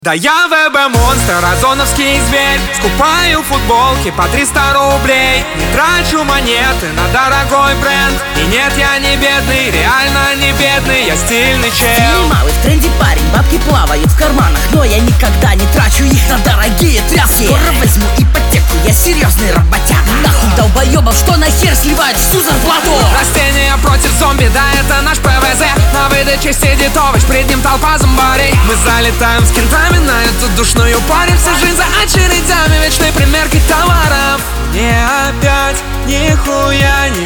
Да я ВБ-монстр, озоновский зверь. Скупаю футболки по 300 рублей. Не трачу монеты на дорогой бренд. И нет, я не бедный, реально не бедный. Я стильный чел. Стильный малый, в тренде парень. Бабки плавают в карманах, но я никогда не трачу их на дорогие тряски. Скоро возьму ипотеку, я серьезный работяга. Нахуй долбоебов, что на хер сливают всю зарплату. Растения против зомби, да это наш ПВЗ. На выдаче сидит овощ, пред ним толпа зомбарей. Мы залетаем с кентами на эту душную паримся. Жизнь за очередями, вечной примеркой товаров. Мне опять нихуя не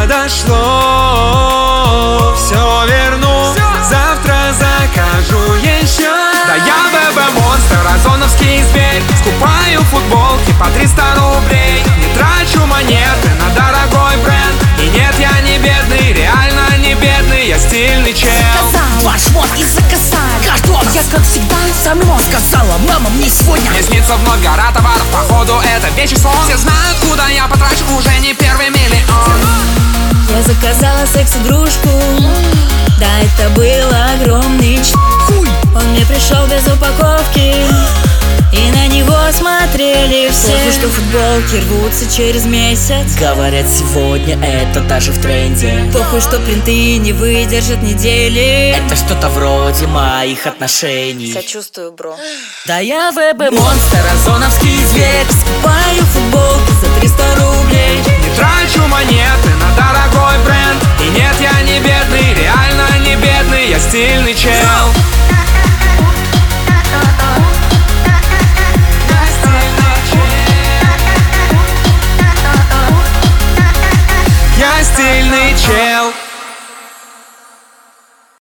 подошло. Все верну, завтра закажу еще. Да я ВБ-монстр, озоновский зверь. Скупаю футболки по 300 рублей. Не трачу монеты на дорогой бренд. И нет, я не бедный, реально не бедный. Я стильный чел. Ваш мод и заказали картон. Я как всегда сама сказала, мама, мне сегодня мне снится вновь гора товаров, походу это вечный сон. Все знают, куда я потрачу уже не первый миллион. Я заказала секс-игрушку. Да, это был огромный хуй. Он мне пришел без упаковки, и на него смотрели все. Похуй, что футболки рвутся через месяц. говорят, сегодня это даже в тренде. Похуй, что принты не выдержат недели. Это что-то вроде моих отношений. Сочувствую, бро. Да я ВБ-монстр, озоновский зверь. Скупаю футболку за 300 рублей. Не трачу монеты на дорогой бренд. И нет, я не бедный, реально не бедный. Я стильный чел. Я стильный чел.